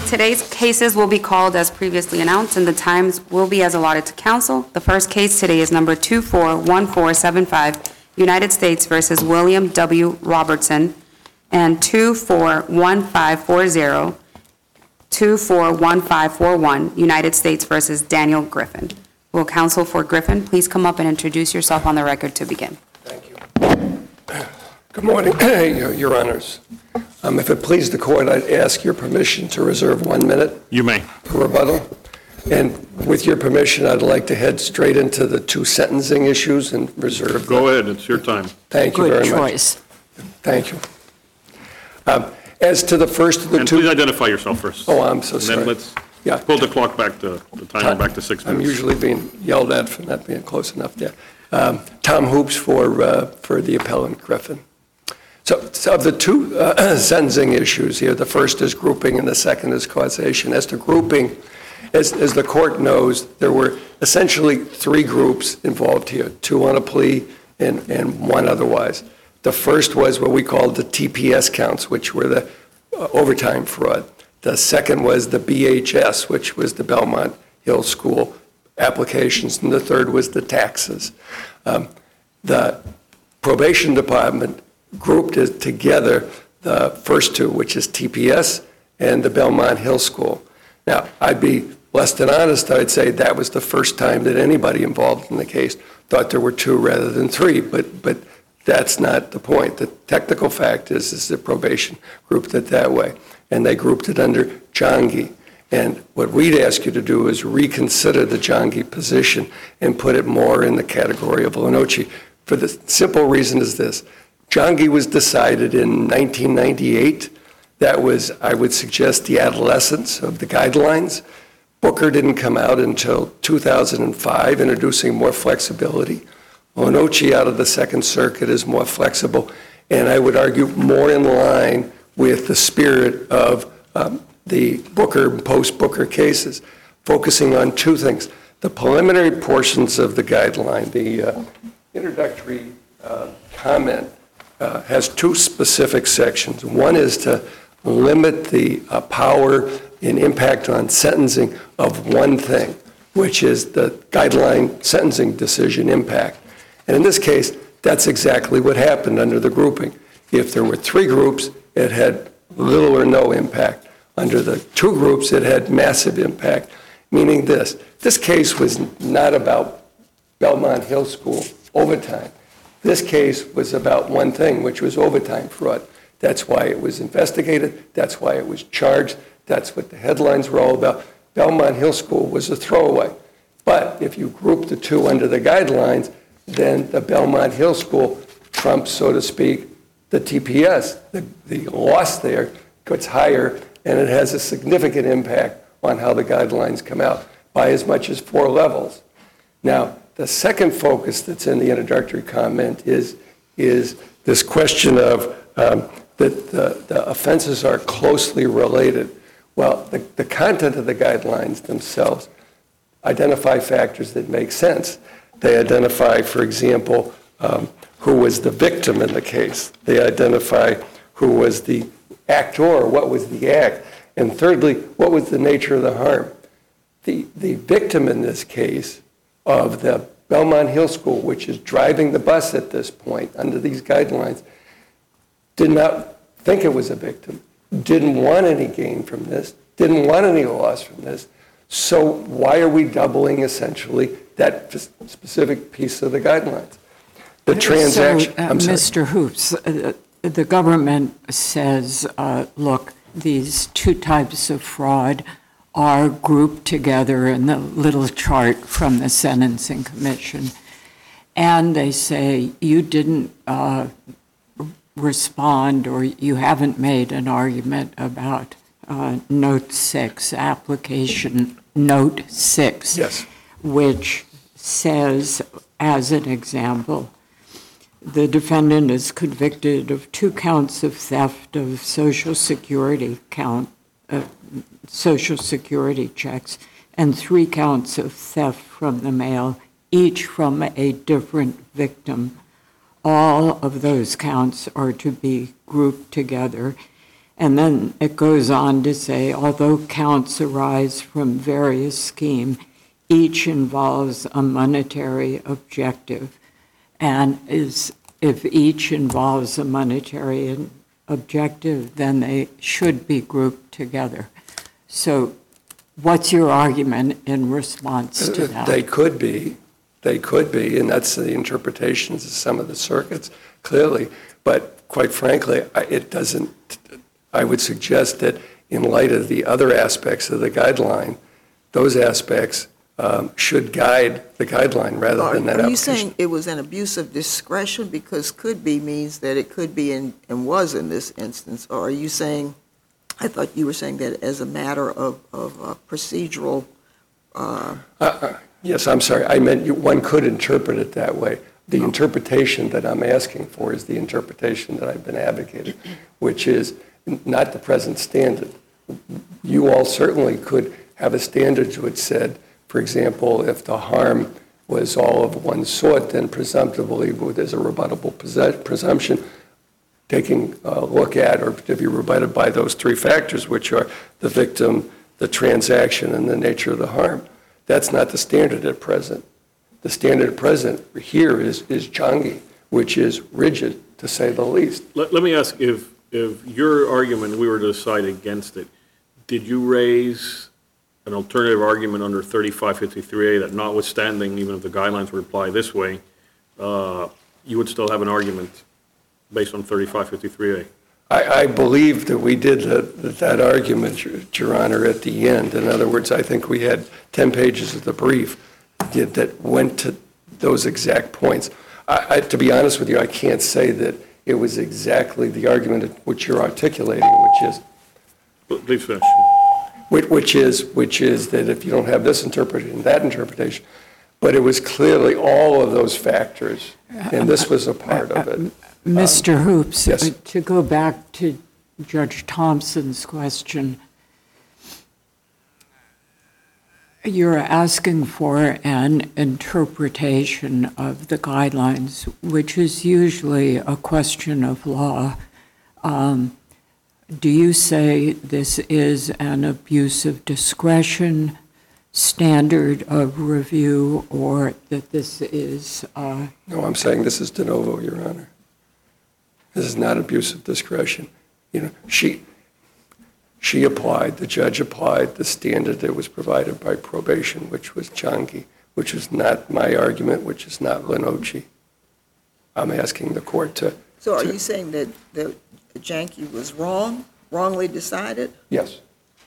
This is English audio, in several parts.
Today's cases will be called as previously announced, and the times will be as allotted to counsel. The first case today is number 241475, United States versus William W. Robertson, and 241540, 241541, United States versus Daniel Griffin. Will counsel for Griffin please come up and introduce yourself on the record to begin? Thank you. Good morning, Your Honors. If it pleases the court, I'd ask your permission to reserve 1 minute. You may. For rebuttal. And with your permission, I'd like to head straight into the two sentencing issues and reserve. Go ahead, it's your time. Thank you very much. Good choice. Thank you. As to the first of the And two. please identify yourself first. Oh, I'm so sorry. And then let's Yeah. pull the clock back to, the timer back to 6 minutes. I'm usually being yelled at for not being close enough there. Tom Hoops for the appellant Griffin. So of the two sentencing issues here, the first is grouping and the second is causation. As to grouping, as the court knows, there were essentially three groups involved here, two on a plea and one otherwise. The first was what we called the TPS counts, which were the overtime fraud. The second was the BHS, which was the Belmont Hill School applications, and the third was the taxes. The probation department grouped it together, the first two, which is TPS and the Belmont Hill School. Now, I'd be less than honest, I'd say that was the first time that anybody involved in the case thought there were two rather than three, but that's not the point. The technical fact is the probation grouped it that way, and they grouped it under Jongi. And what we'd ask you to do is reconsider the Jongi position and put it more in the category of Lenoci. For the simple reason is this. Jongi was decided in 1998. That was, I would suggest, the adolescence of the guidelines. Booker didn't come out until 2005, introducing more flexibility. Lenoci out of the Second Circuit is more flexible, and I would argue more in line with the spirit of the Booker and post-Booker cases, focusing on two things. The preliminary portions of the guideline, the introductory comment, has two specific sections. One is to limit the power and impact on sentencing of one thing, which is the guideline sentencing decision impact. And in this case, that's exactly what happened under the grouping. If there were three groups, it had little or no impact. Under the two groups, it had massive impact, meaning this case was not about Belmont Hill School overtime. This case was about one thing, which was overtime fraud. That's why it was investigated. That's why it was charged. That's what the headlines were all about. Belmont Hill School was a throwaway. But if you group the two under the guidelines, then the Belmont Hill School trumps, so to speak, the TPS. The loss there gets higher, and it has a significant impact on how the guidelines come out by as much as 4 levels. Now, the second focus that's in the introductory comment is this question of that the offenses are closely related. Well, the content of the guidelines themselves identify factors that make sense. They identify, for example, who was the victim in the case. They identify who was the actor, what was the act. And thirdly, what was the nature of the harm. The victim in this case of the Belmont Hill School, which is driving the bus at this point under these guidelines, did not think it was a victim, didn't want any gain from this, didn't want any loss from this. So why are we doubling essentially that specific piece of the guidelines? The transaction. Mr. Hoops, the government says, look, these two types of fraud are grouped together in the little chart from the Sentencing Commission. And they say you didn't respond, or you haven't made an argument about Note 6, application Note 6, yes, which says, as an example, the defendant is convicted of 2 counts of theft of Social Security checks and 3 counts of theft from the mail, each from a different victim. All of those counts are to be grouped together. And then it goes on to say, although counts arise from various schemes, each involves a monetary objective. And if each involves a monetary objective, then they should be grouped together. So what's your argument in response to that? They could be, and that's the interpretations of some of the circuits, clearly. But quite frankly, it doesn't, I would suggest that in light of the other aspects of the guideline, those aspects should guide the guideline rather than that application. Are you saying it was an abuse of discretion because could be means that it could be and was in this instance? Or are you saying, I thought you were saying that as a matter of procedural. Yes, I'm sorry. I meant one could interpret it that way. The interpretation that I'm asking for is the interpretation that I've been advocating, which is not the present standard. You all certainly could have a standard which said, for example, if the harm was all of one sort, then presumptively there's a rebuttable presumption taking a look at or to be rebutted by those three factors, which are the victim, the transaction, and the nature of the harm. That's not the standard at present. The standard at present here is Changi, which is rigid, to say the least. Let me ask, if your argument, we were to decide against it, did you raise an alternative argument under 3553A that notwithstanding, even if the guidelines would apply this way, you would still have an argument based on 3553A? I believe that we did that argument, Your Honor, at the end. In other words, I think we had 10 pages of the brief that went to those exact points. To be honest with you, I can't say that it was exactly the argument which you're articulating, which is... Please finish. Which is that if you don't have this interpretation, that interpretation, but it was clearly all of those factors, and this was a part of it. Mr. Hoops, yes. To go back to Judge Thompson's question, you're asking for an interpretation of the guidelines, which is usually a question of law. Do you say this is an abuse of discretion standard of review, or that this is... No, I'm saying this is de novo, Your Honor. This is not abuse of discretion. You know, she applied, the judge applied the standard that was provided by probation, which was Changi, which is not my argument, which is not Lenoci. I'm asking the court to... So are you saying that Janke was wrongly decided? Yes.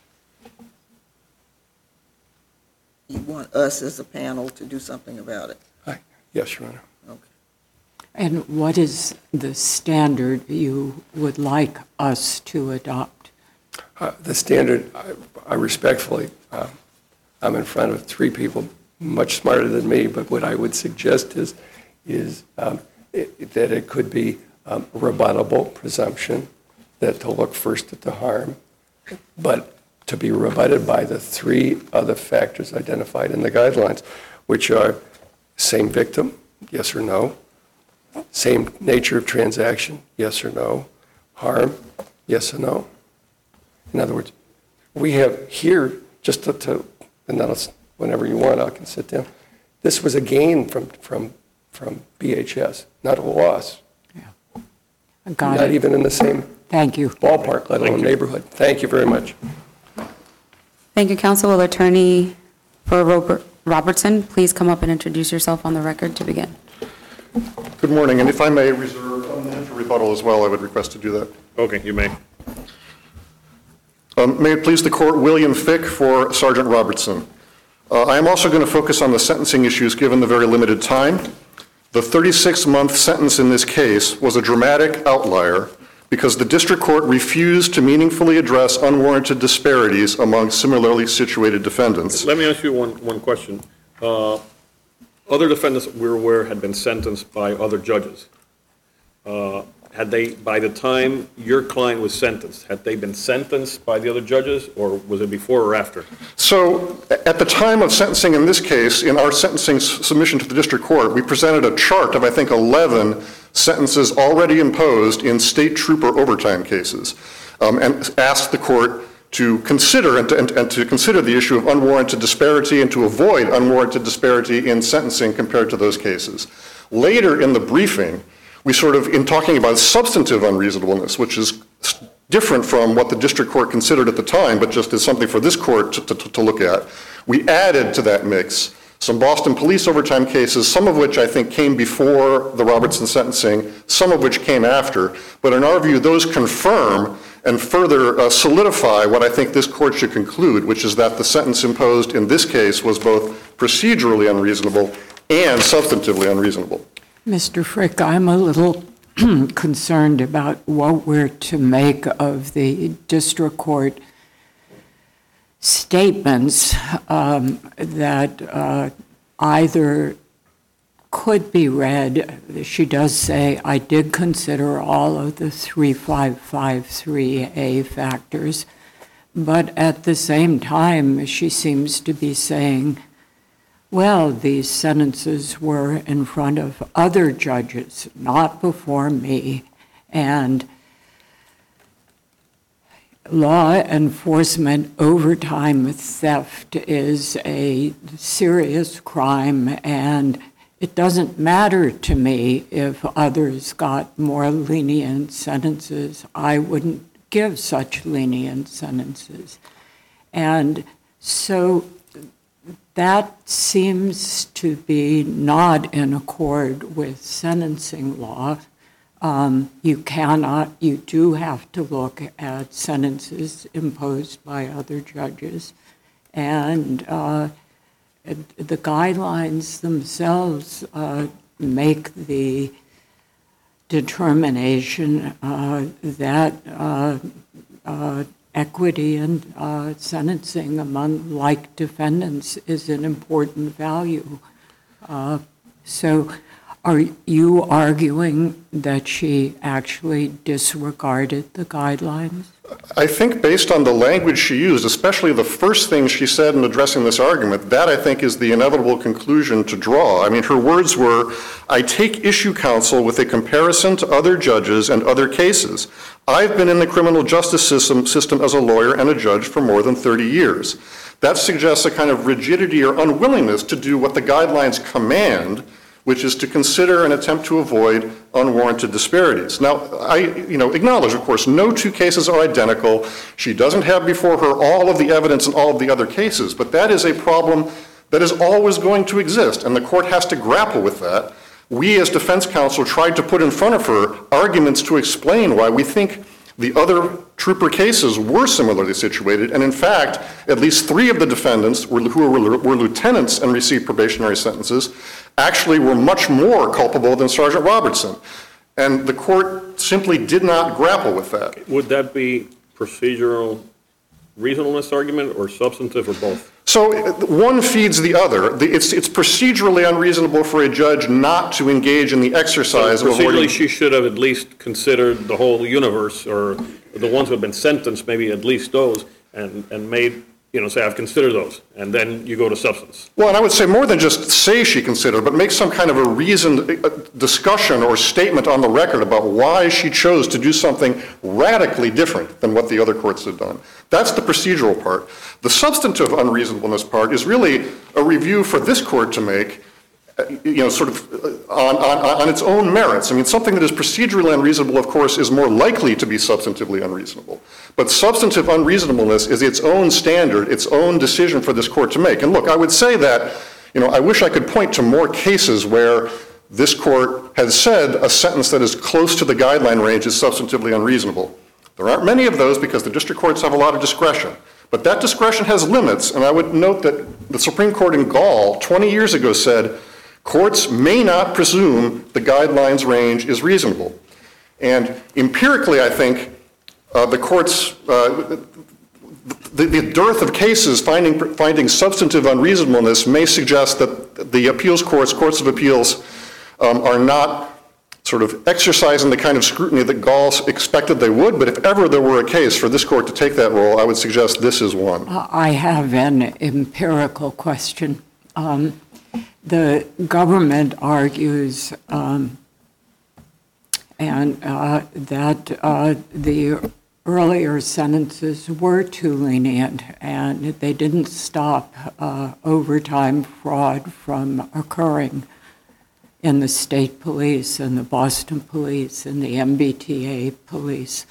You want us as a panel to do something about it? Yes, Your Honor. Okay. And what is the standard you would like us to adopt? The standard, I respectfully, I'm in front of three people much smarter than me, but what I would suggest is that it could be rebuttable presumption, that to look first at the harm, but to be rebutted by the three other factors identified in the guidelines, which are same victim, yes or no, same nature of transaction, yes or no, harm, yes or no. In other words, we have here, just to and then whenever you want, I can sit down. This was a gain from BHS, not a loss. Yeah. Got not it. even in the same Thank you. ballpark, let alone neighborhood. Thank you very much. Thank you, counsel. Will attorney for Robertson please come up and introduce yourself on the record to begin? Good morning, and if I may reserve a minute for rebuttal as well, I would request to do that. Okay, you may. May it please the court, William Fick for Sergeant Robertson. I am also going to focus on the sentencing issues given the very limited time. The 36-month sentence in this case was a dramatic outlier because the district court refused to meaningfully address unwarranted disparities among similarly situated defendants. Let me ask you one question. Other defendants we're aware had been sentenced by other judges. Had they, by the time your client was sentenced, had they been sentenced by the other judges, or was it before or after? So at the time of sentencing in this case, in our sentencing submission to the district court, we presented a chart of, I think, 11 sentences already imposed in state trooper overtime cases. and asked the court to consider and to consider the issue of unwarranted disparity and to avoid unwarranted disparity in sentencing compared to those cases. Later in the briefing, we sort of, in talking about substantive unreasonableness, which is different from what the district court considered at the time, but just is something for this court to look at, we added to that mix some Boston police overtime cases, some of which I think came before the Robertson sentencing, some of which came after. But in our view, those confirm and further solidify what I think this court should conclude, which is that the sentence imposed in this case was both procedurally unreasonable and substantively unreasonable. Mr. Frick, I'm a little concerned about what we're to make of the district court statements that either could be read. She does say, I did consider all of the 3553A factors, but at the same time, she seems to be saying, well, these sentences were in front of other judges, not before me, and law enforcement overtime theft is a serious crime, and it doesn't matter to me if others got more lenient sentences. I wouldn't give such lenient sentences. And so that seems to be not in accord with sentencing law. You do have to look at sentences imposed by other judges. And the guidelines themselves make the determination that equity and sentencing among like defendants is an important value. So are you arguing that she actually disregarded the guidelines? I think based on the language she used, especially the first thing she said in addressing this argument, that I think is the inevitable conclusion to draw. I mean, her words were, I take issue, counsel, with a comparison to other judges and other cases. I've been in the criminal justice system as a lawyer and a judge for more than 30 years. That suggests a kind of rigidity or unwillingness to do what the guidelines command, which is to consider and attempt to avoid unwarranted disparities. Now, I acknowledge, of course, no two cases are identical. She doesn't have before her all of the evidence in all of the other cases, but that is a problem that is always going to exist, and the court has to grapple with that. We, as defense counsel, tried to put in front of her arguments to explain why we think the other trooper cases were similarly situated, and in fact, at least 3 of the defendants who were lieutenants and received probationary sentences actually were much more culpable than Sergeant Robertson. And the court simply did not grapple with that. Would that be procedural reasonableness argument or substantive or both? So one feeds the other. It's procedurally unreasonable for a judge not to engage in the exercise of avoiding. Procedurally, she should have at least considered the whole universe, or the ones who have been sentenced, maybe at least those, and made, say, I've considered those, and then you go to substance. Well, and I would say more than just say she considered, but make some kind of a reasoned discussion or statement on the record about why she chose to do something radically different than what the other courts had done. That's the procedural part. The substantive unreasonableness part is really a review for this court to make, sort of on its own merits. I mean, something that is procedurally unreasonable, of course, is more likely to be substantively unreasonable. But substantive unreasonableness is its own standard, its own decision for this court to make. And look, I would say that, I wish I could point to more cases where this court has said a sentence that is close to the guideline range is substantively unreasonable. There aren't many of those because the district courts have a lot of discretion. But that discretion has limits, and I would note that the Supreme Court in Gall 20 years ago said, courts may not presume the guidelines range is reasonable. And empirically, I think, the courts, the dearth of cases finding substantive unreasonableness may suggest that the appeals courts of appeals, are not sort of exercising the kind of scrutiny that Gall expected they would, but if ever there were a case for this court to take that role, I would suggest this is one. I have an empirical question. The government argues that the earlier sentences were too lenient, and they didn't stop overtime fraud from occurring in the state police and the Boston police and the MBTA police.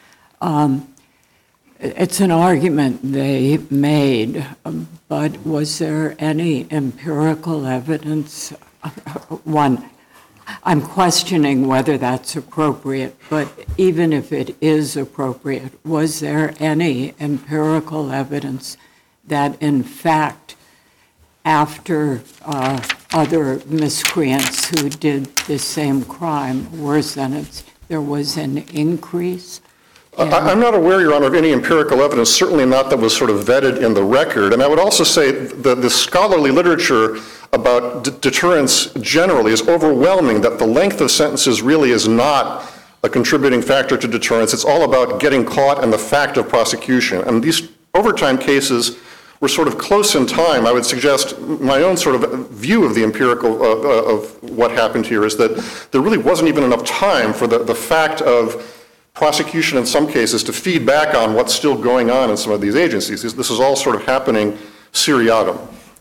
It's an argument they made, but was there any empirical evidence? One, I'm questioning whether that's appropriate, but even if it is appropriate, was there any empirical evidence that, in fact, after other miscreants who did the same crime were sentenced, there was an increase? I'm not aware, Your Honor, of any empirical evidence, certainly not that was sort of vetted in the record. And I would also say that the scholarly literature about deterrence generally is overwhelming, that the length of sentences really is not a contributing factor to deterrence. It's all about getting caught and the fact of prosecution. And these overtime cases were sort of close in time. I would suggest my own sort of view of the empirical of what happened here is that there really wasn't even enough time for the fact of prosecution in some cases to feed back on what's still going on in some of these agencies. This is all sort of happening seriatim.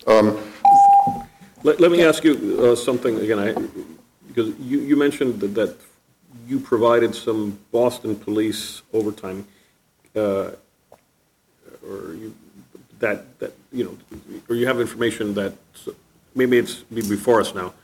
Let me ask you something again, because you mentioned that you provided some Boston police overtime, or you have information that maybe it's before us now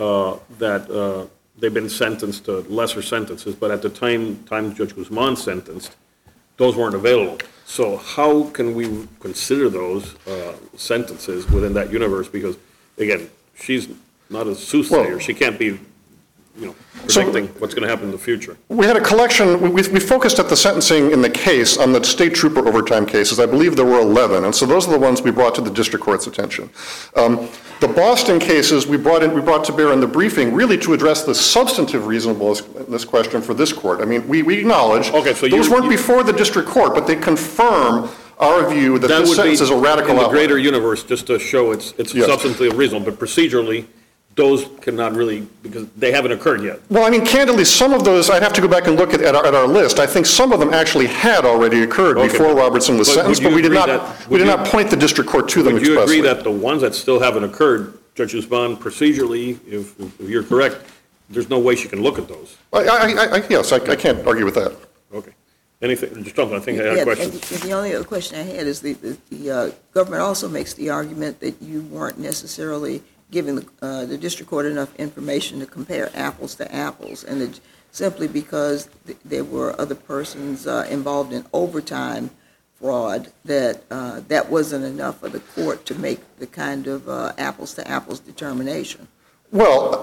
that they've been sentenced to lesser sentences, but at the time Judge Guzman sentenced, those weren't available. So how can we consider those sentences within that universe? Because, again, she's not a soothsayer. She can't be, predicting what's going to happen in the future. We had a collection, we focused at the sentencing in the case on the state trooper overtime cases. I believe there were 11, and so those are the ones we brought to the district court's attention. The Boston cases we brought to bear in the briefing really to address the substantive reasonableness in this question for this court. I mean, we acknowledge those weren't before the district court, but they confirm our view that this sentence is a radical in the outlier. greater universe, just to show it's Yes. substantively reasonable, but procedurally, those cannot really, because they haven't occurred yet. Well, I mean, candidly, some of those, I'd have to go back and look at our list. I think some of them actually had already occurred before Robertson was sentenced, but we did not point the district court to them Would you expressly. agree that the ones that still haven't occurred, Judge Guzman, procedurally, if you're correct, there's no way she can look at those? Yes, I can't argue with that. Okay. Anything, just something, I think I had a question. And the only other question I had is the government also makes the argument that you weren't necessarily giving the district court enough information to compare apples to apples, and it, simply because there were other persons involved in overtime fraud, that wasn't enough for the court to make the kind of apples to apples determination. Well,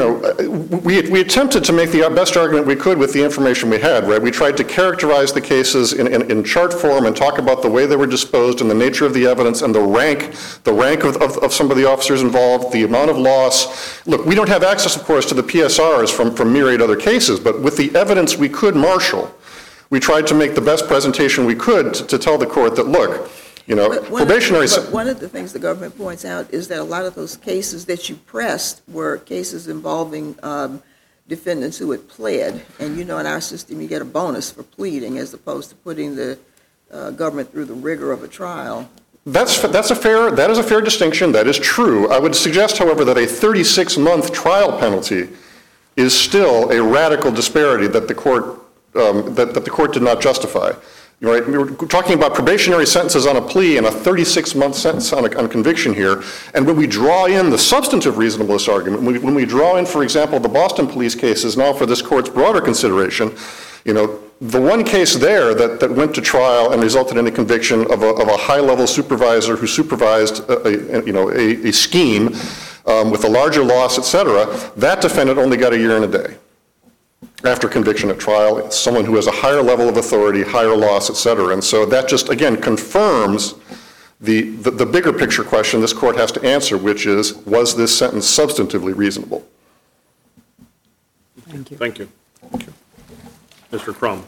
we attempted to make the best argument we could with the information we had, right? We tried to characterize the cases in chart form and talk about the way they were disposed and the nature of the evidence and the rank of some of the officers involved, the amount of loss. Look, we don't have access, of course, to the PSRs from myriad other cases, but with the evidence we could marshal, we tried to make the best presentation we could to tell the court that, look, probationary... But one of the things the government points out is that a lot of those cases that you pressed were cases involving defendants who had pled. And in our system, you get a bonus for pleading as opposed to putting the government through the rigor of a trial. That is a fair distinction. That is true. I would suggest, however, that a 36-month trial penalty is still a radical disparity that the court did not justify. Right? We were talking about probationary sentences on a plea and a 36-month sentence on conviction here. And when we draw in the substantive reasonableness argument, when we draw in, for example, the Boston police cases now for this court's broader consideration, the one case there that went to trial and resulted in a conviction of a high-level supervisor who supervised a scheme with a larger loss, et cetera, that defendant only got a year and a day after conviction at trial. Someone who has a higher level of authority, higher loss, et cetera. And so that just, again, confirms the bigger picture question this court has to answer, which is, was this sentence substantively reasonable? Thank you. Thank you. Mr. Crum.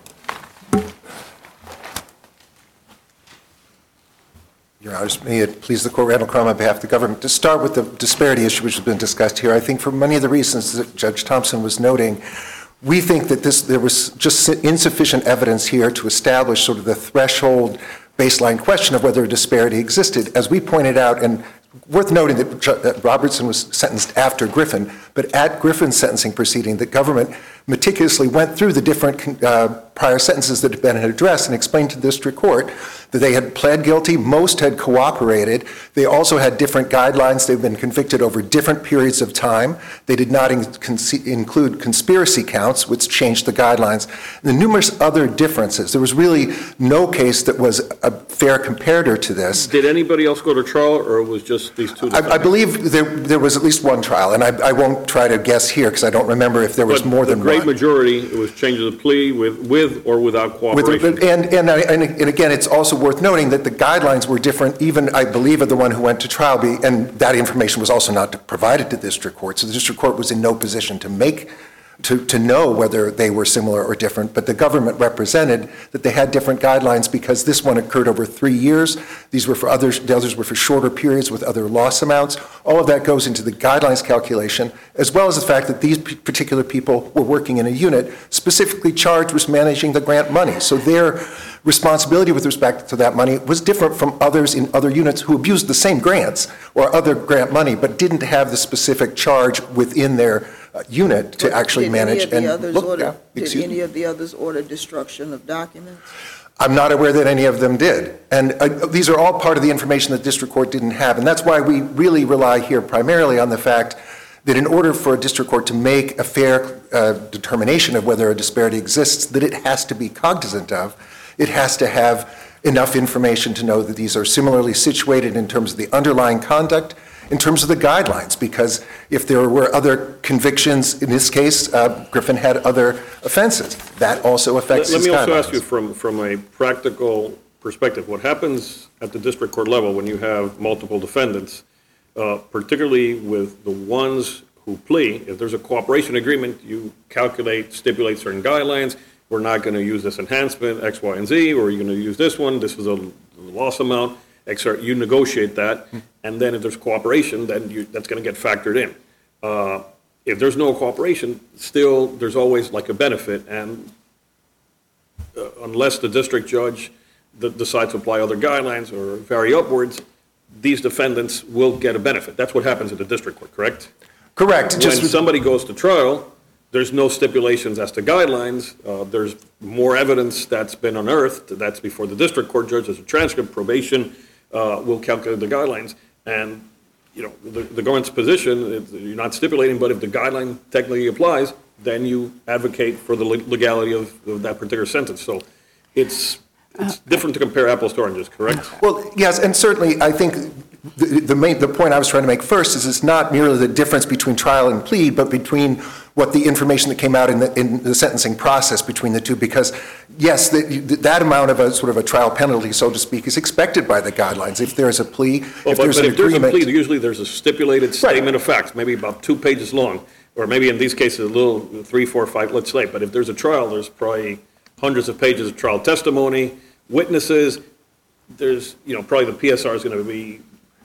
Your Honors, may it please the Court, Randall Crum on behalf of the government. To start with the disparity issue which has been discussed here, I think for many of the reasons that Judge Thompson was noting, We think that there was just insufficient evidence here to establish sort of the threshold baseline question of whether a disparity existed. As we pointed out, and worth noting that Robertson was sentenced after Griffin, but at Griffin's sentencing proceeding, the government meticulously went through the different prior sentences that had been addressed and explained to the district court that they had pled guilty, most had cooperated. They also had different guidelines. They've been convicted over different periods of time. They did not include conspiracy counts, which changed the guidelines. And the numerous other differences. There was really no case that was a fair comparator to this. Did anybody else go to trial, or it was just these two defendants? I believe there was at least one trial, and I won't try to guess here because I don't remember if there was more than one. The great majority, it was change of the plea with or without cooperation. And again, it's also worth noting that the guidelines were different, even, I believe, of the one who went to trial, and that information was also not provided to the district court. So the district court was in no position to know whether they were similar or different, but the government represented that they had different guidelines because this one occurred over 3 years. These were for others, the others were for shorter periods with other loss amounts. All of that goes into the guidelines calculation, as well as the fact that these particular people were working in a unit specifically charged with managing the grant money. So their responsibility with respect to that money was different from others in other units who abused the same grants or other grant money, but didn't have the specific charge within their unit to actually manage and look at. Did any of the others order destruction of documents? I'm not aware that any of them did. And these are all part of the information that district court didn't have. And that's why we really rely here primarily on the fact that in order for a district court to make a fair determination of whether a disparity exists, that it has to be cognizant of. It has to have enough information to know that these are similarly situated in terms of the underlying conduct, in terms of the guidelines, because if there were other convictions, in this case, Griffin had other offenses. That also affects his guidelines. Let me also ask you from a practical perspective, what happens at the district court level when you have multiple defendants, particularly with the ones who plea? If there's a cooperation agreement, you stipulate certain guidelines. We're not going to use this enhancement, X, Y, and Z, or you're going to use this one. This is a loss amount. You negotiate that, and then if there's cooperation, then that's going to get factored in. If there's no cooperation, still there's always like a benefit, and unless the district judge decides to apply other guidelines or vary upwards, these defendants will get a benefit. That's what happens at the district court, correct? Correct. When somebody goes to trial, there's no stipulations as to guidelines. There's more evidence that's been unearthed. That's before the district court judge. There's a transcript, probation will calculate the guidelines. And, the government's position, you're not stipulating, but if the guideline technically applies, then you advocate for the legality of that particular sentence. So it's different to compare apples to oranges, correct? Well, yes, and certainly I think the point I was trying to make first is it's not merely the difference between trial and plea, but between what the information that came out in the sentencing process between the two, because yes, that amount of a sort of a trial penalty, so to speak, is expected by the guidelines. If there's a plea, if there's an agreement. There's a plea, usually there's a stipulated statement of facts, maybe about 2 pages long, or maybe in these cases a little 3, 4, 5, let's say. But if there's a trial, there's probably hundreds of pages of trial testimony, witnesses. There's, probably the PSR is going to be,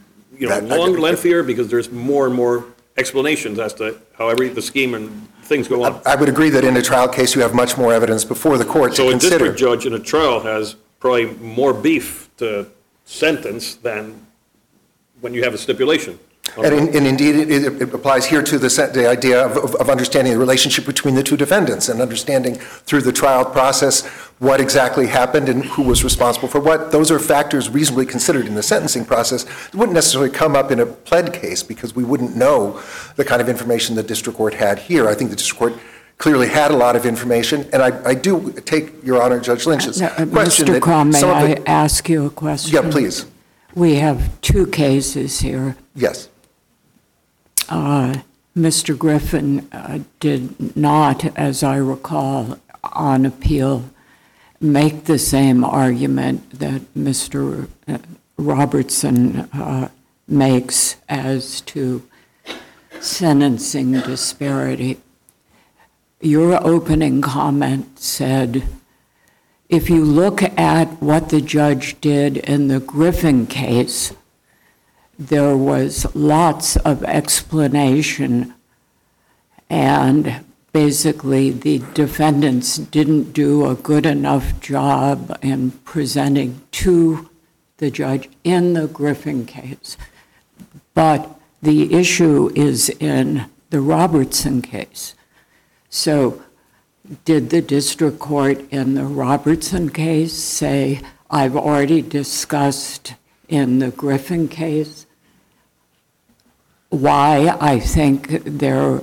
lengthier because there's more and more explanations as to how the scheme and things go on. I would agree that in a trial case you have much more evidence before the court to consider. So a district judge in a trial has probably more beef to sentence than when you have a stipulation. And indeed, it applies here to the idea of understanding the relationship between the two defendants and understanding through the trial process what exactly happened and who was responsible for what. Those are factors reasonably considered in the sentencing process. It wouldn't necessarily come up in a pled case because we wouldn't know the kind of information the district court had here. I think the district court clearly had a lot of information, and I do take Your Honor, Judge Lynch's question. Mr. Crum, may I ask you a question? Yeah, please. We have 2 cases here. Yes. Mr. Griffin did not, as I recall, on appeal, make the same argument that Mr. Robertson makes as to sentencing disparity. Your opening comment said, if you look at what the judge did in the Griffin case, there was lots of explanation and basically the defendants didn't do a good enough job in presenting to the judge in the Griffin case. But the issue is in the Robertson case. So did the district court in the Robertson case say, I've already discussed in the Griffin case why I think there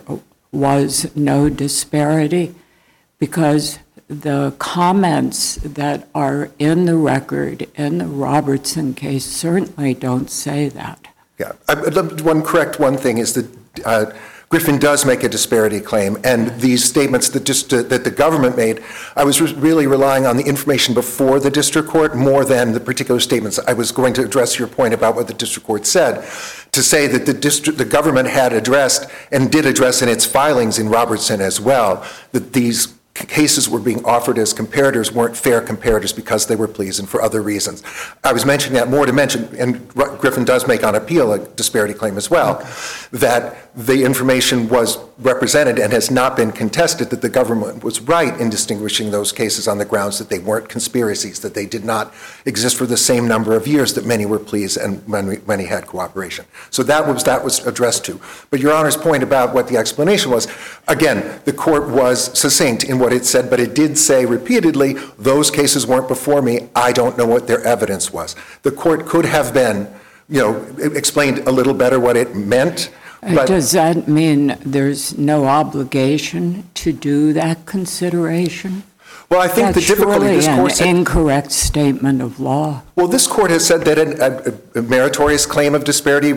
was no disparity? Because the comments that are in the record in the Robertson case certainly don't say that. Yeah, correct one thing is that Griffin does make a disparity claim, and these statements that the government made, I was really relying on the information before the district court more than the particular statements. I was going to address your point about what the district court said, to say that the government had addressed and did address in its filings in Robertson as well, that these cases were being offered as comparators weren't fair comparators because they were pleas and for other reasons. I was mentioning that more to mention, and Griffin does make on appeal a disparity claim as well, that the information was represented and has not been contested, that the government was right in distinguishing those cases on the grounds that they weren't conspiracies, that they did not exist for the same number of years, that many were pleas and many had cooperation. So that was addressed to. But Your Honor's point about what the explanation was, again, the court was succinct in what it said, but it did say repeatedly, those cases weren't before me, I don't know what their evidence was. The court could have been, explained a little better what it meant. But does that mean there's no obligation to do that consideration? Well, I think the difficulty this court said, an incorrect statement of law. Well, this court has said that a meritorious claim of disparity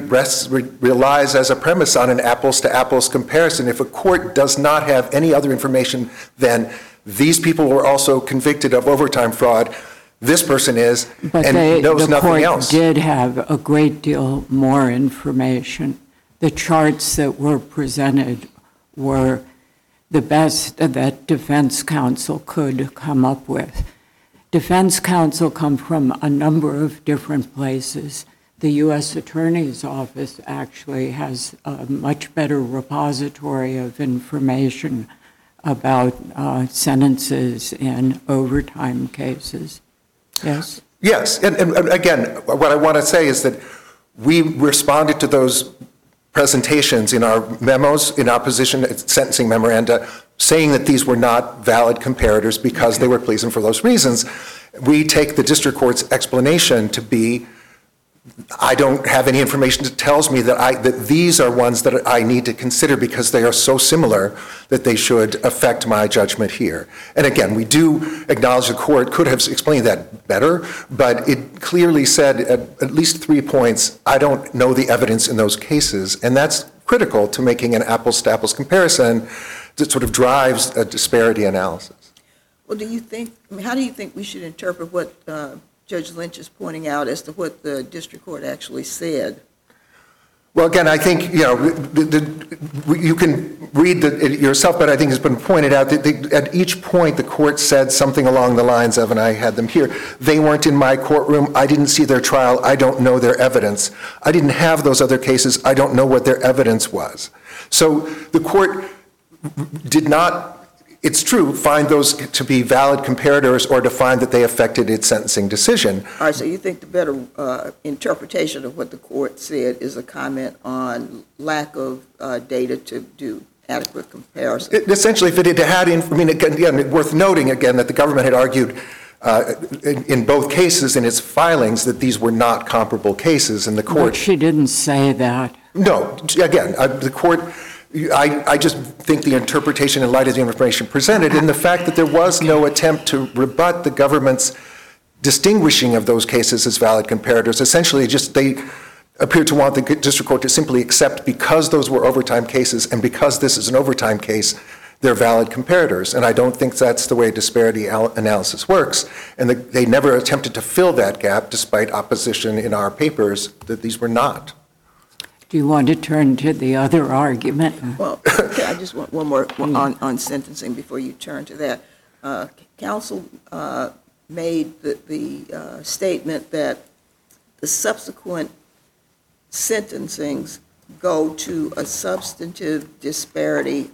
relies as a premise on an apples-to-apples comparison. If a court does not have any other information than these people were also convicted of overtime fraud, this person is, but and knows nothing else. The court did have a great deal more information. The charts that were presented were the best that defense counsel could come up with. Defense counsel come from a number of different places. The U.S. Attorney's Office actually has a much better repository of information about sentences in overtime cases. Yes? Yes, and again, what I want to say is that we responded to those presentations in our memos, in opposition sentencing memoranda, saying that these were not valid comparators because they were pleas, and for those reasons, we take the district court's explanation to be, I don't have any information that tells me that these are ones that I need to consider because they are so similar that they should affect my judgment here. And again, we do acknowledge the court could have explained that better, but it clearly said at least 3 points, I don't know the evidence in those cases, and that's critical to making an apples-to-apples comparison that sort of drives a disparity analysis. Well, how do you think we should interpret what Judge Lynch is pointing out as to what the district court actually said? Well, again, I think, you can read it yourself, but I think it's been pointed out that at each point the court said something along the lines of, and I had them here, they weren't in my courtroom, I didn't see their trial, I don't know their evidence. I didn't have those other cases, I don't know what their evidence was. So the court did not, it's true, find those to be valid comparators or to find that they affected its sentencing decision. All right, so you think the better interpretation of what the court said is a comment on lack of data to do adequate comparison? Essentially, if it had, again, worth noting again that the government had argued in both cases in its filings that these were not comparable cases, and the court... But she didn't say that. No, again, the court... I just think the interpretation in light of the information presented and the fact that there was no attempt to rebut the government's distinguishing of those cases as valid comparators. Essentially, just they appear to want the district court to simply accept because those were overtime cases and because this is an overtime case, they're valid comparators. And I don't think that's the way disparity analysis works. And they never attempted to fill that gap despite opposition in our papers that these were not. Do you want to turn to the other argument? Well, okay, I just want one more on sentencing before you turn to that. Counsel made the statement that the subsequent sentencings go to a substantive disparity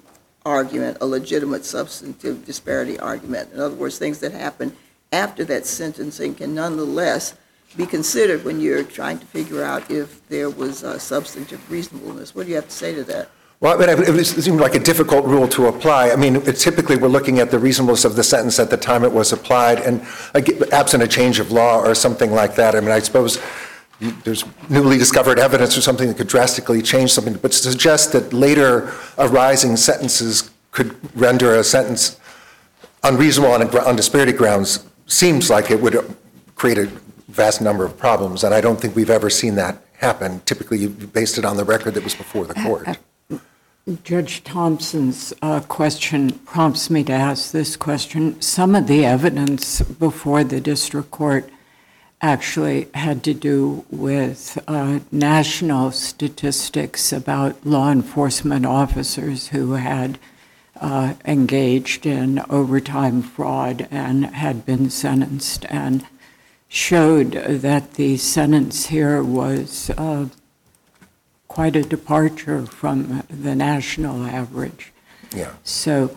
argument, a legitimate substantive disparity argument. In other words, things that happen after that sentencing can nonetheless be considered when you're trying to figure out if there was substantive reasonableness. What do you have to say to that? Well, I mean, it seemed like a difficult rule to apply. I mean, typically we're looking at the reasonableness of the sentence at the time it was applied, and absent a change of law or something like that. I mean, I suppose there's newly discovered evidence or something that could drastically change something, but to suggest that later arising sentences could render a sentence unreasonable on disparity grounds seems like it would create a vast number of problems, and I don't think we've ever seen that happen. Typically, you based it on the record that was before the court. Judge Thompson's question prompts me to ask this question. Some of the evidence before the district court actually had to do with national statistics about law enforcement officers who had engaged in overtime fraud and had been sentenced, and showed that the sentence here was quite a departure from the national average. Yeah. So,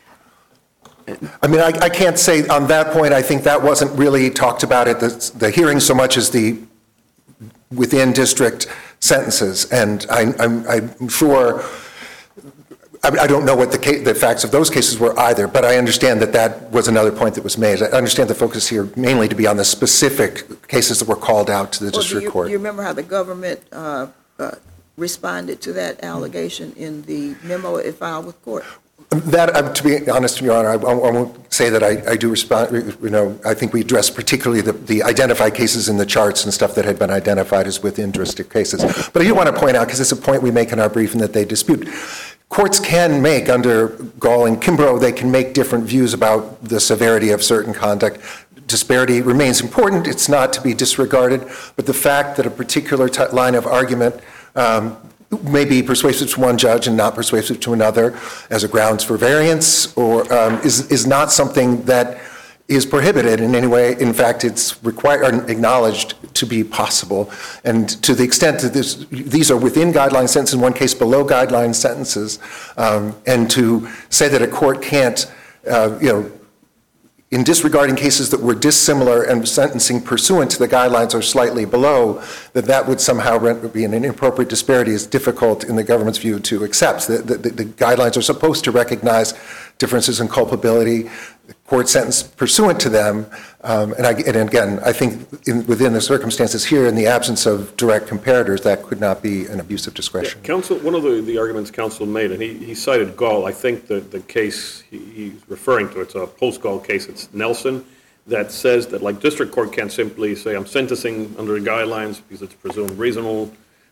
I mean, I can't say on that point, I think that wasn't really talked about at the hearing so much as the within district sentences. And I'm sure, I don't know what the facts of those cases were either, but I understand that that was another point that was made. I understand the focus here mainly to be on the specific cases that were called out to the district court. Do you remember how the government responded to that allegation in the memo it filed with court? That, to be honest, Your Honor, I won't say that I do respond. You know, I think we addressed particularly the identified cases in the charts and stuff that had been identified as within district cases. But I do want to point out, because it's a point we make in our briefing that they dispute, courts can make, under Gall and Kimbrough, they can make different views about the severity of certain conduct. Disparity remains important. It's not to be disregarded. But the fact that a particular line of argument may be persuasive to one judge and not persuasive to another as a grounds for variance, or is not something that is prohibited in any way. In fact, it's required or acknowledged to be possible. And to the extent that these are within guideline sentences, in one case below guideline sentences, and to say that a court can't, in disregarding cases that were dissimilar and sentencing pursuant to the guidelines or slightly below, that would somehow be an inappropriate disparity is difficult in the government's view to accept. The guidelines are supposed to recognize differences in culpability, court sentence pursuant to them, and again, I think within the circumstances here, in the absence of direct comparators, that could not be an abuse of discretion. Yeah, counsel, one of the arguments counsel made, and he cited Gall. I think the case he's referring to, it's a post-Gall case, it's Nelson, that says that, like, district court can't simply say, I'm sentencing under the guidelines because it's presumed reasonable.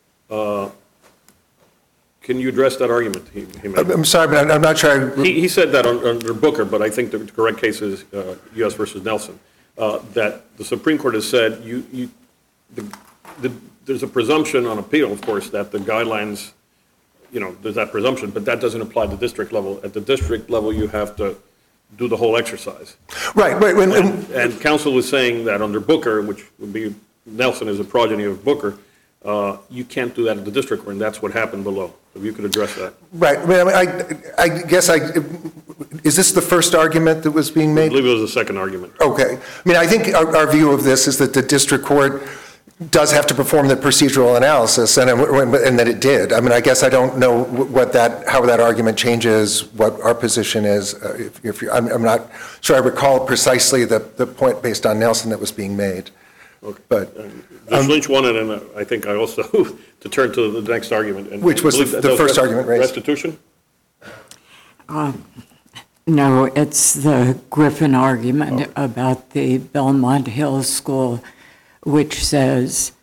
Can you address that argument he made? I'm sorry, but I'm not sure. He said that under Booker, but I think the correct case is U.S. versus Nelson, that the Supreme Court has said there's a presumption on appeal, of course, that the guidelines, there's that presumption, but that doesn't apply at the district level. At the district level, you have to do the whole exercise. Right. And counsel was saying that under Booker, which would be Nelson is a progeny of Booker, you can't do that at the district court, and that's what happened below. If you could address that. Right. I guess is this the first argument that was being made? I believe it was the second argument. Okay. I mean, I think our view of this is that the district court does have to perform the procedural analysis, and that it did. I mean, I guess I don't know how that argument changes what our position is. I'm not sure I recall precisely the point based on Nelson that was being made. Okay. But Judge Lynch wanted, and I think I also, to turn to the next argument. And which was the first argument raised? Restitution? No, it's the Griffin argument about the Belmont Hill School, which says,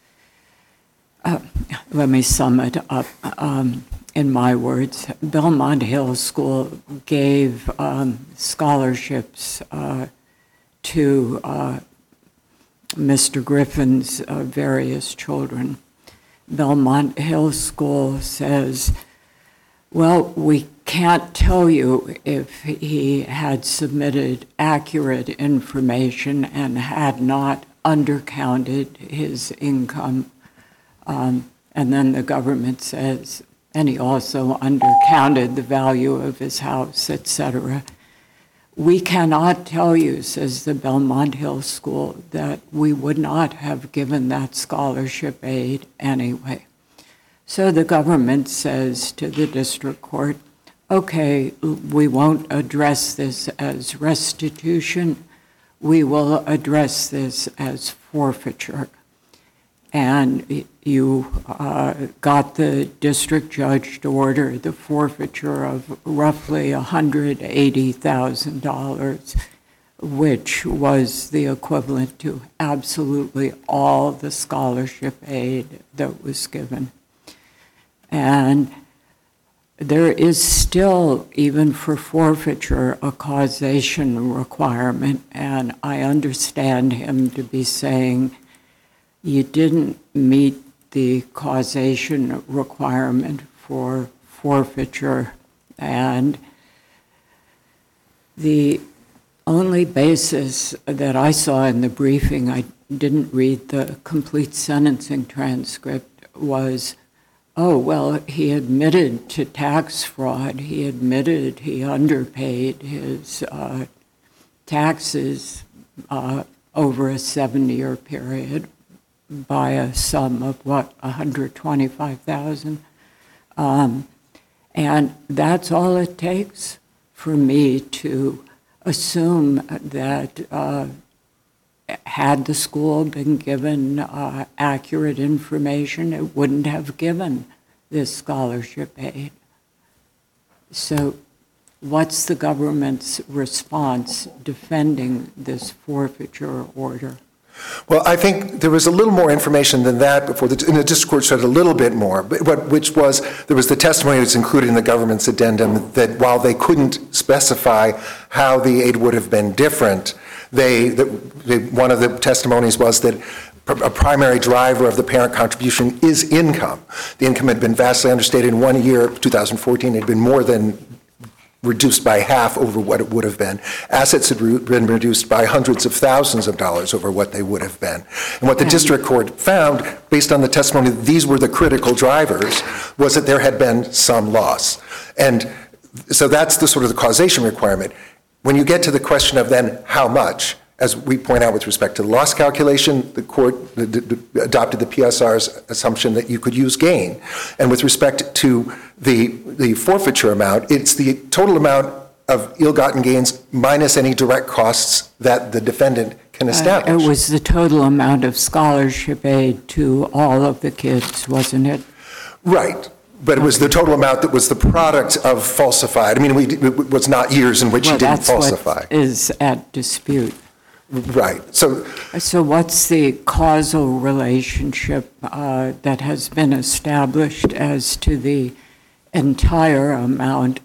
let me sum it up in my words. Belmont Hill School gave scholarships to Mr. Griffin's various children. Belmont Hill School says, well, we can't tell you if he had submitted accurate information and had not undercounted his income. And then the government says, and he also undercounted the value of his house, etc. We cannot tell you, says the Belmont Hill School, that we would not have given that scholarship aid anyway. So the government says to the district court, okay, we won't address this as restitution, we will address this as forfeiture. And you got the district judge to order the forfeiture of roughly $180,000, which was the equivalent to absolutely all the scholarship aid that was given. And there is still, even for forfeiture, a causation requirement, and I understand him to be saying, you didn't meet the causation requirement for forfeiture, and the only basis that I saw in the briefing, I didn't read the complete sentencing transcript, was, oh, well, he admitted to tax fraud, he admitted he underpaid his taxes over a 7-year period, by a sum of, $125,000. And that's all it takes for me to assume that had the school been given accurate information, it wouldn't have given this scholarship aid. So what's the government's response defending this forfeiture order? Well, I think there was a little more information than that before, and the district court said a little bit more, which was, there was the testimony that's included in the government's addendum that while they couldn't specify how the aid would have been different, one of the testimonies was that a primary driver of the parent contribution is income. The income had been vastly understated in 1 year, 2014, it had been more than reduced by half over what it would have been. Assets had been reduced by hundreds of thousands of dollars over what they would have been. And what the district court found, based on the testimony that these were the critical drivers, was that there had been some loss. And so that's the sort of the causation requirement. When you get to the question of then how much, as we point out with respect to the loss calculation, the court adopted the PSR's assumption that you could use gain. And with respect to the forfeiture amount, it's the total amount of ill-gotten gains minus any direct costs that the defendant can establish. It was the total amount of scholarship aid to all of the kids, wasn't it? Right. But it was the total amount that was the product of falsified. I mean, it was not years in which he didn't falsify. That's what is at dispute. Right. So what's the causal relationship that has been established as to the entire amount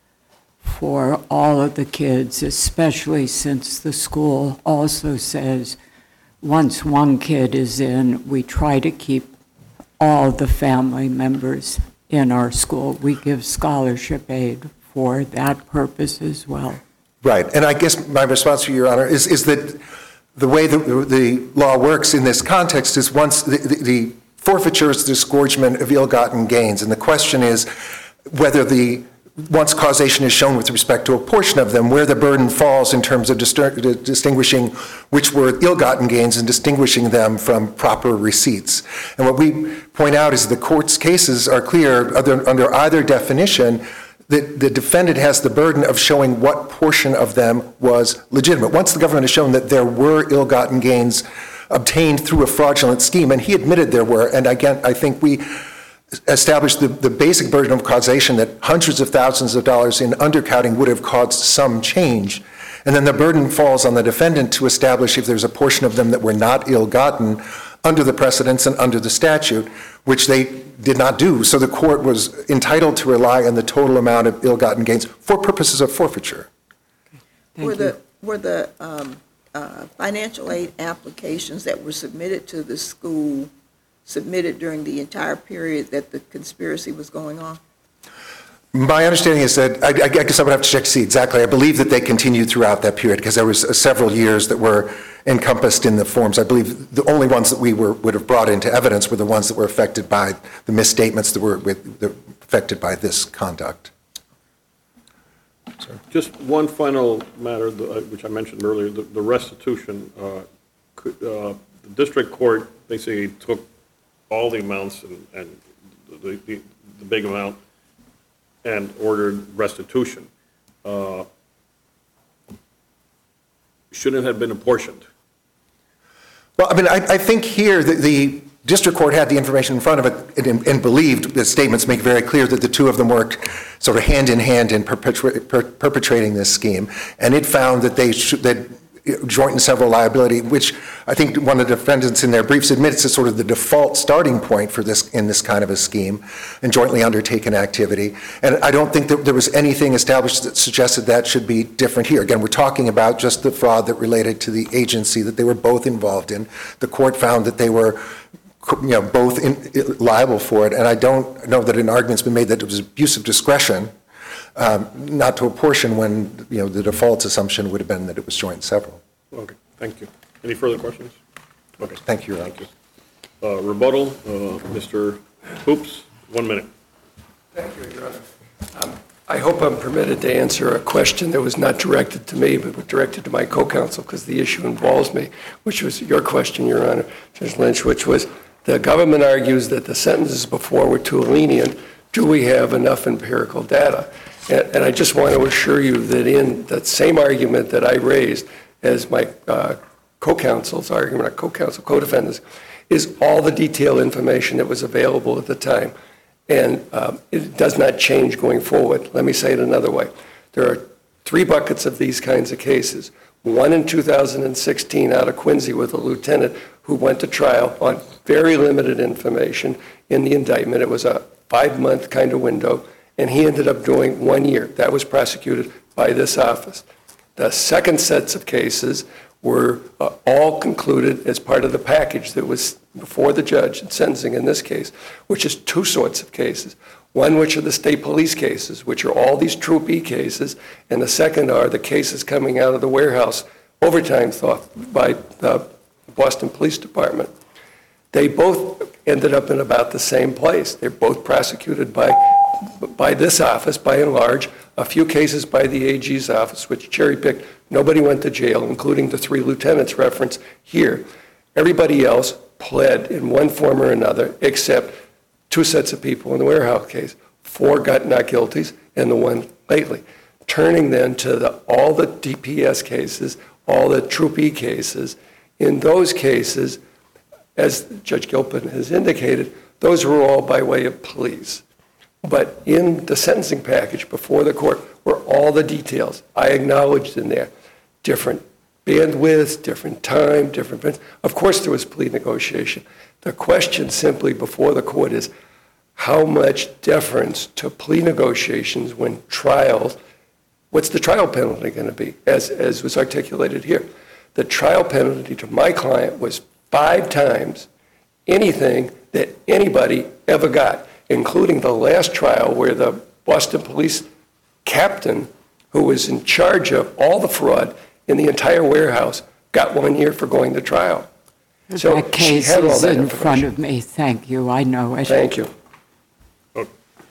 for all of the kids, especially since the school also says once one kid is in, we try to keep all the family members in our school. We give scholarship aid for that purpose as well. Right, and I guess my response to Your Honor is that the way the law works in this context is once the forfeiture is the disgorgement of ill-gotten gains, and the question is whether once causation is shown with respect to a portion of them, where the burden falls in terms of distinguishing which were ill-gotten gains and distinguishing them from proper receipts. And what we point out is the court's cases are clear under either definition. The defendant has the burden of showing what portion of them was legitimate. Once the government has shown that there were ill-gotten gains obtained through a fraudulent scheme, and he admitted there were, and again, I think we established the basic burden of causation that hundreds of thousands of dollars in undercounting would have caused some change. And then the burden falls on the defendant to establish if there's a portion of them that were not ill-gotten under the precedents and under the statute, which they did not do. So the court was entitled to rely on the total amount of ill-gotten gains for purposes of forfeiture. Were the financial aid applications that were submitted to the school submitted during the entire period that the conspiracy was going on? My understanding is that, I guess I would have to check to see exactly. I believe that they continued throughout that period because there was several years that were encompassed in the forms. I believe the only ones that we would have brought into evidence were the ones that were affected by the misstatements that were affected by this conduct. Just one final matter, which I mentioned earlier, the restitution. The district court basically took all the amounts and the big amount and ordered restitution. Shouldn't it have been apportioned? Well, I mean, I think here that the district court had the information in front of it and believed the statements make very clear that the two of them worked sort of hand in hand in perpetrating this scheme. And it found that that joint and several liability, which I think one of the defendants in their briefs admits is sort of the default starting point for this in this kind of a scheme and jointly undertaken activity. And I don't think that there was anything established that suggested that should be different here. Again, we're talking about just the fraud that related to the agency that they were both involved in. The court found that they were both liable for it, and I don't know that an argument's been made that it was abuse of discretion not to apportion when, the default assumption would have been that it was joint and several. Okay, thank you. Any further questions? Okay. Thank you, Your Thank you. Rebuttal, Mr. Hoops, 1 minute. Thank you, Your Honor. I hope I'm permitted to answer a question that was not directed to me, but was directed to my co-counsel, because the issue involves me, which was your question, Your Honor, Judge Lynch, which was the government argues that the sentences before were too lenient. Do we have enough empirical data? And I just want to assure you that in that same argument that I raised as my co-counsel's argument, our co-defendants, is all the detailed information that was available at the time. And it does not change going forward. Let me say it another way. There are 3 buckets of these kinds of cases. One in 2016 out of Quincy with a lieutenant who went to trial on very limited information in the indictment. It was a 5-month kind of window, and he ended up doing 1 year. That was prosecuted by this office. The second sets of cases were all concluded as part of the package that was before the judge in sentencing in this case, which is 2 sorts of cases. One, which are the state police cases, which are all these Troop E cases, and the second are the cases coming out of the warehouse overtime thought by the Boston Police Department. They both ended up in about the same place. They're both prosecuted by this office, by and large, a few cases by the AG's office, which cherry-picked. Nobody went to jail, including the 3 lieutenants referenced here. Everybody else pled in one form or another, except 2 sets of people in the warehouse case. 4 got not guilties, and the 1 lately. Turning then to all the DPS cases, all the Troop E cases, in those cases, as Judge Gilpin has indicated, those were all by way of pleas. But in the sentencing package before the court were all the details. I acknowledged in there different bandwidth, different time, different. Of course, there was plea negotiation. The question simply before the court is how much deference to plea negotiations when trials, what's the trial penalty going to be, as was articulated here? The trial penalty to my client was 5 times anything that anybody ever got, including the last trial where the Boston police captain, who was in charge of all the fraud in the entire warehouse, got 1 year for going to trial. So that case she had all is that in front information. of me. Thank you. I know it. Thank you. Okay.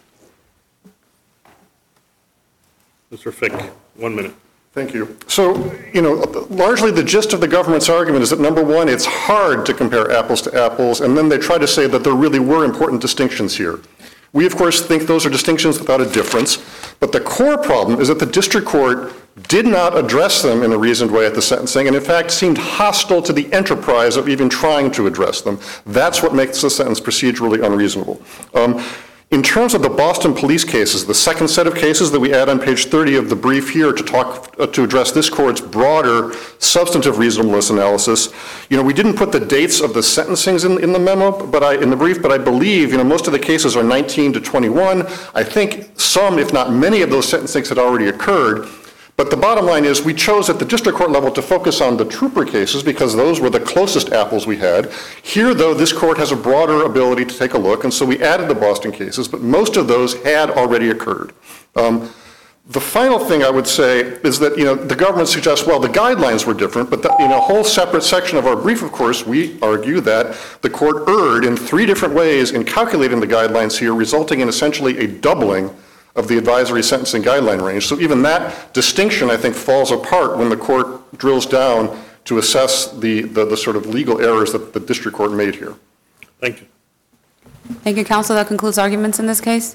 Mr. Fick, 1 minute. Thank you. So, largely the gist of the government's argument is that, number one, it's hard to compare apples to apples, and then they try to say that there really were important distinctions here. We, of course, think those are distinctions without a difference, but the core problem is that the district court did not address them in a reasoned way at the sentencing, and in fact seemed hostile to the enterprise of even trying to address them. That's what makes the sentence procedurally unreasonable. In terms of the Boston police cases, the second set of cases that we add on page 30 of the brief here to address this court's broader substantive reasonableness analysis, we didn't put the dates of the sentencings in the memo, in the brief, but I believe, most of the cases are 19 to 21. I think some, if not many of those sentencings had already occurred. But the bottom line is we chose at the district court level to focus on the trooper cases because those were the closest apples we had. Here, though, this court has a broader ability to take a look, and so we added the Boston cases, but most of those had already occurred. The final thing I would say is that, the government suggests, well, the guidelines were different, but in a whole separate section of our brief, of course, we argue that the court erred in 3 different ways in calculating the guidelines here, resulting in essentially a doubling of the advisory sentencing guideline range. So even that distinction, I think, falls apart when the court drills down to assess the sort of legal errors that the district court made here. Thank you. Thank you, counsel. That concludes arguments in this case.